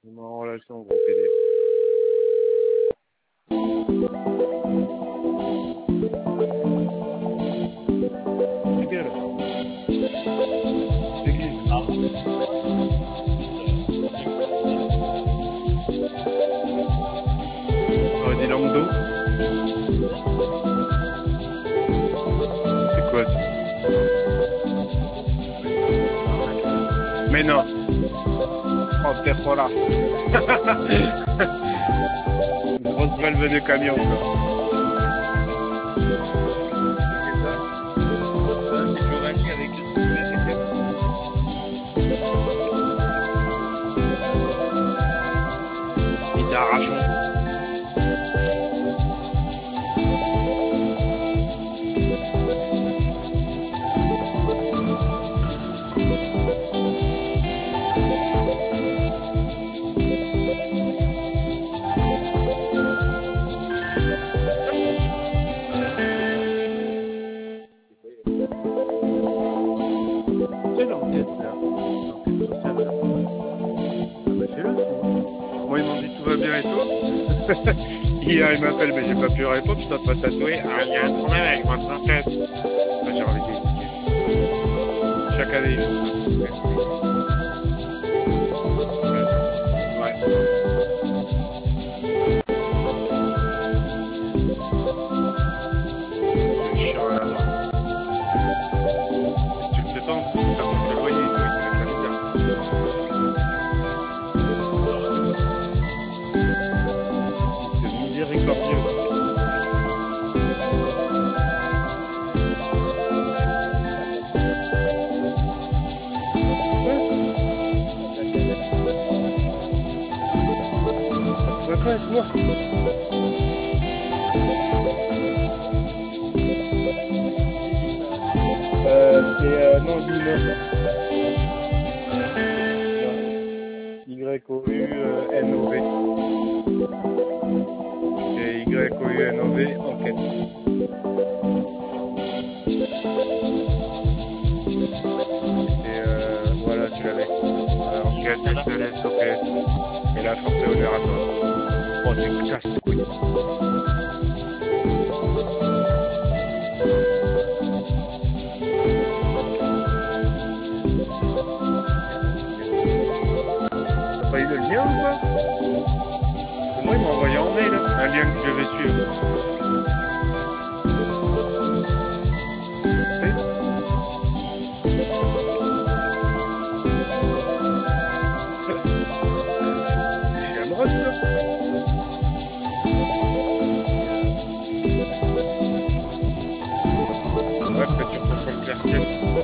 Il est en relation, gros PD. Ta gueule. L'église. J'aurais dit langue d'eau. C'est quoi ça? Mais non. Oh, t'es trop là. Une grosse valve de camion, quoi. Il t'arrache. C'est l'enquête là. L'enquête sociale là. Ah bah c'est le fou. Moi ils m'ont dit tout va bien et tout. Hier ils m'appellent mais j'ai pas pu répondre, je t'ai pas tatoué. Ah il y a un problème avec votre enquête. Bah, j'ai envie d'écouter. Chaque année ils font ça. Ouais. C'est chiant là-bas. Tu le fais pas en plus, ça monte le loyer et tout, il te met la misère. C'est miséricordieux. Tu vas pas avec moi? Non, Lune. Y-O-U-N-O-V. C'est Y-O-U-N-O-V, enquête. Et voilà, tu l'avais. Enquête, SLS, OPS. Et là, forfait honneur à toi. Oh, c'est casse-couille. T'as pas eu le lien ou quoi? Moi, il m'a envoyé en mail un lien que je devais suivre. C'est un brosse, ça. Ouais, peut-être sur ton compte persienne.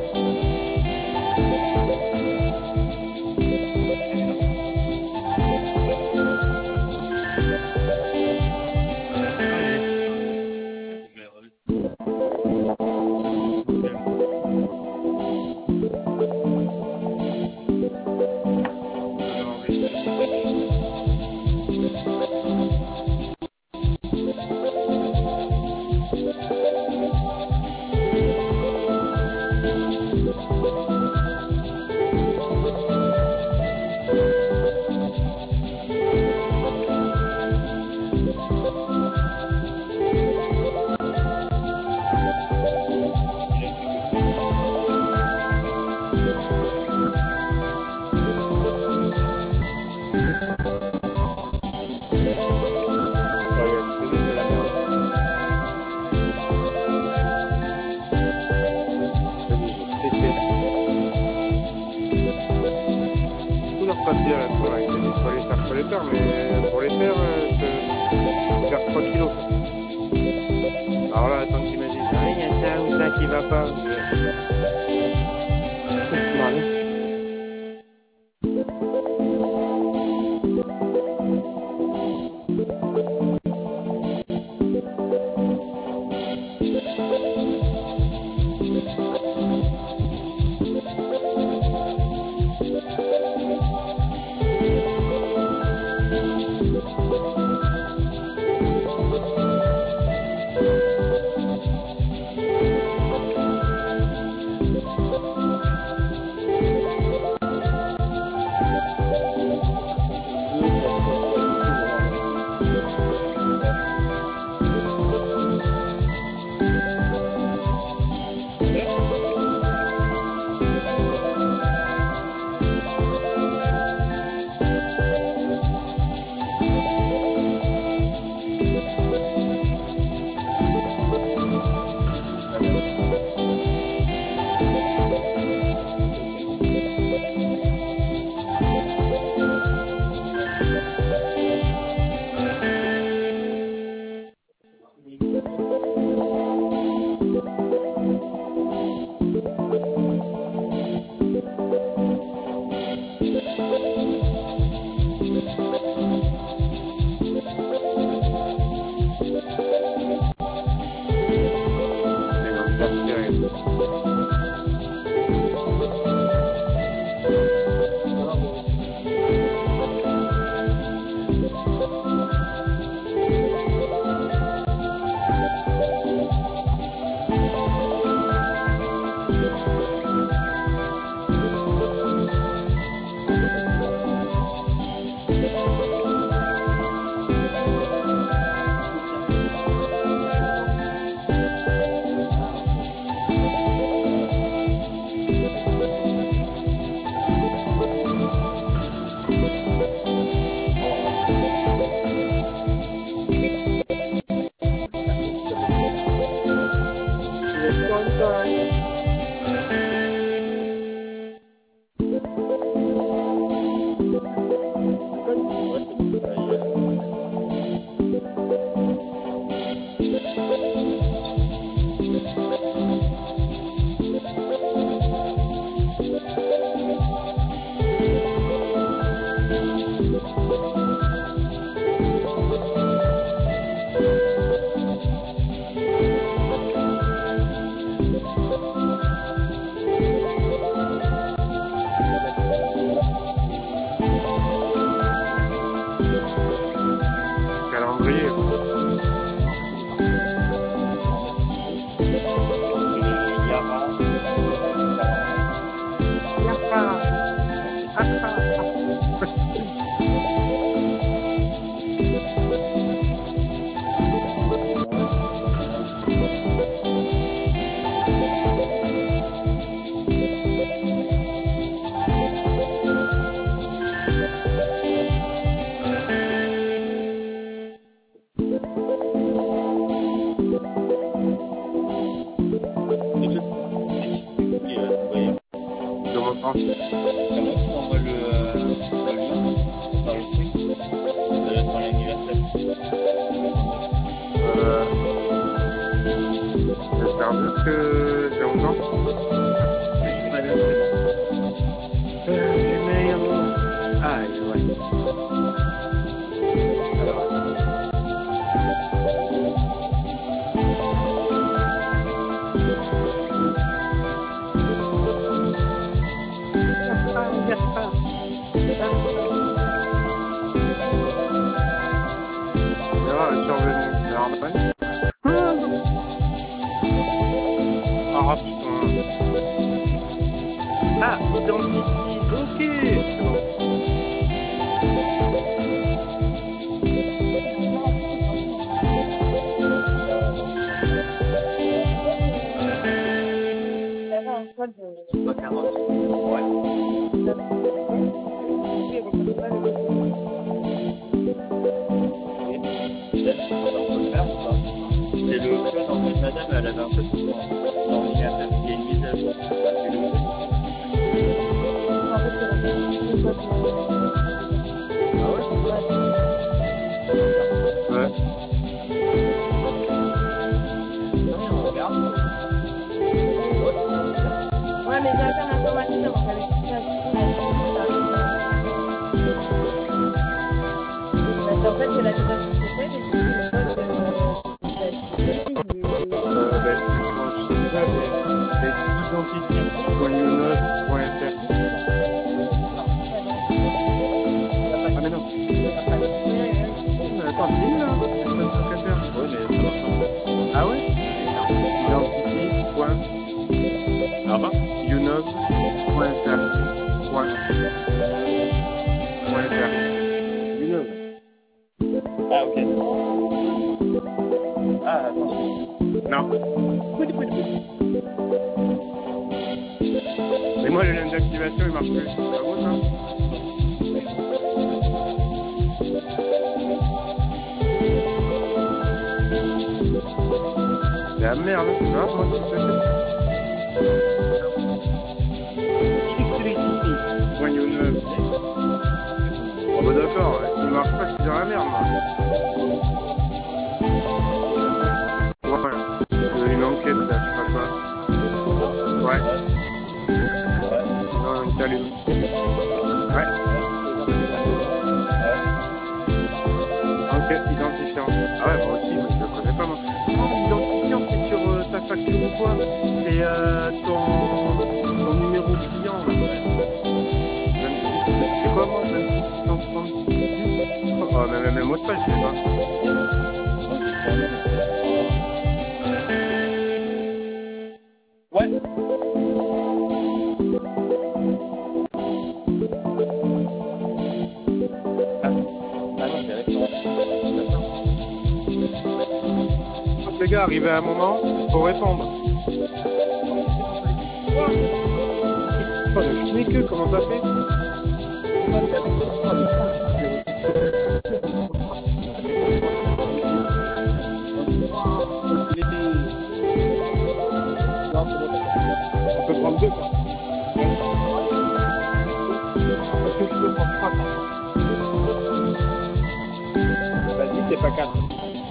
Papier à la fois avec les faut les faire, mais pour les faire, je faire 3 kilos. Alors là, attends qu'il me dise, ah, il y a ça ou ça qui va pas. Identifiant, c'est sur ta facture ou quoi? C'est comment même 136? Oh, même le mot de passe, je sais pas. Ouais. Ah non, c'est restaurant. Les gars, arrivé à un moment, faut répondre. Oh, le schnick, comment ça fait? On peut prendre deux, quoi. Est-ce que je peux prendre trois, quoi? Vas-y, c'est pas quatre.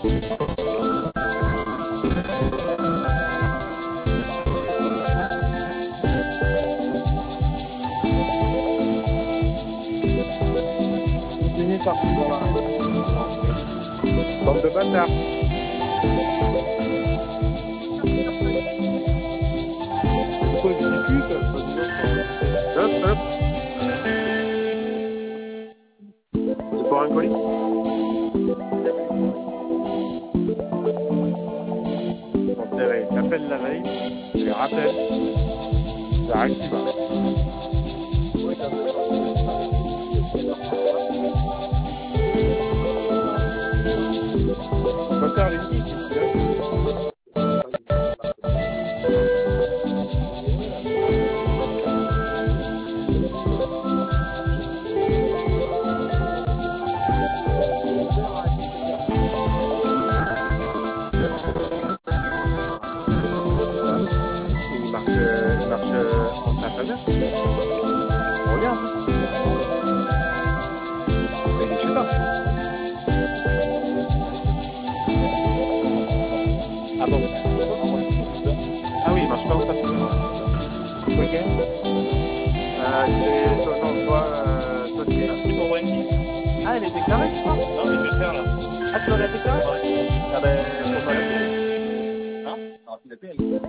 Fini par bande de bâtards. Pourquoi je discute? Hop, hop. C'est pour un colis? Bon, serré. J'appelle la veille, je les rappelle, ça réactive. On va faire les nids, s'il vous plaît. Il marche en train. On regarde. Mais je sais pas. Ah bon? Ah oui, il marche pas en train. Ok. Non, toi, c'est pour Wendy. Ah, elle est déclarée, je crois. Non, mais je vais le faire là. Ah, tu vas la déclarer? Ouais. Ah ben, faut pas la faire. Hein? Alors, tu la payes, elle.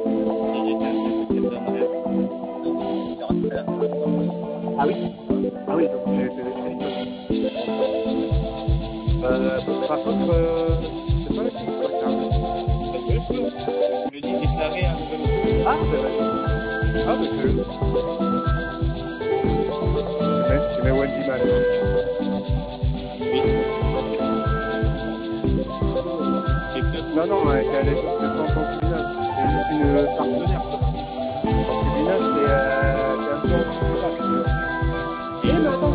Ah oui? Ah oui, donc j'ai fait les par contre, c'est pas la petite, quoi, ça. Je lui dis déclarer un nouvel. Ah, c'est vrai. Ah, mais tu mets Wendy mal. Oui. Non, non, elle est sans concubinage. C'est juste une partenaire. Concubinage, c'est un peu en concubinage. Eh, mais attends,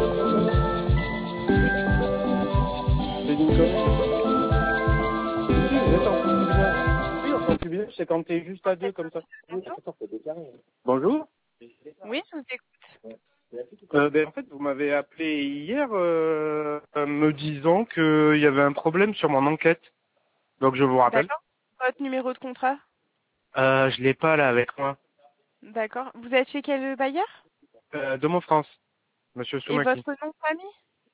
c'est une connerie. Si, vous êtes en concubinage. Oui, en concubinage, c'est quand t'es juste à deux comme ça. Bonjour. Oui, je vous écoute. En fait, vous m'avez appelé hier me disant qu'il y avait un problème sur mon enquête. Donc, je vous rappelle. D'accord. Votre numéro de contrat? Je l'ai pas là avec moi. D'accord. Vous êtes chez quel bailleur? Domo France, Monsieur Et Soumaki. votre nom de famille?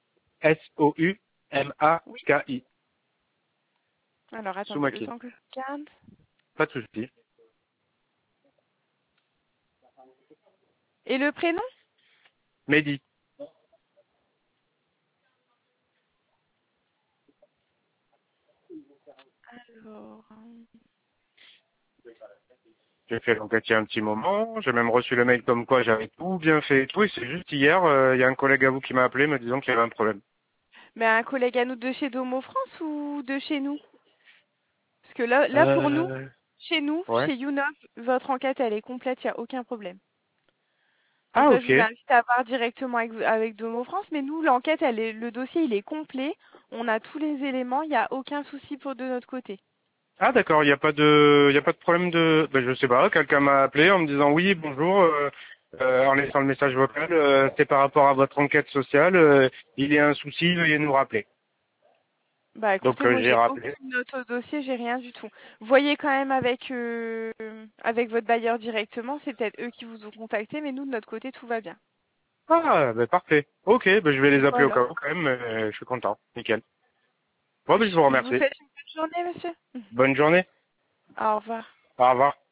Soumaki. Alors, attendez Soumaki. le temps que je regarde. Pas de souci. Et le prénom? Mehdi. Alors... J'ai fait l'enquête il y a un petit moment. J'ai même reçu le mail comme quoi j'avais tout bien fait et tout. Et c'est juste hier, il y a un collègue à vous qui m'a appelé me disant qu'il y avait un problème. Mais un collègue à nous de chez Domo France ou de chez nous? Parce que là pour nous, Ouais. chez YouNov, votre enquête, elle est complète, il n'y a aucun problème. Donc Ah, ça, je ok. vous invite à voir directement avec Domo France. Mais nous, l'enquête, le dossier, il est complet. On a tous les éléments, il n'y a aucun souci de notre côté. Ah, d'accord. Il y a pas de problème de, ben, je sais pas. Quelqu'un m'a appelé en me disant oui, bonjour, en laissant le message vocal. C'est par rapport à votre enquête sociale. Il y a un souci, veuillez nous rappeler. Bah Donc, écoutez, moi j'ai j'ai rappelé. aucune note au dossier, j'ai rien du tout. Voyez quand même avec votre bailleur directement, c'est peut-être eux qui vous ont contacté, mais nous de notre côté tout va bien. Ah, ben, parfait. Ok, ben, je vais les appeler au Voilà. cas où quand même. Je suis content. Nickel. Bon, ben, je vous Je vous remercie. souhaite une bonne journée, monsieur. Bonne journée. Au revoir. Au revoir.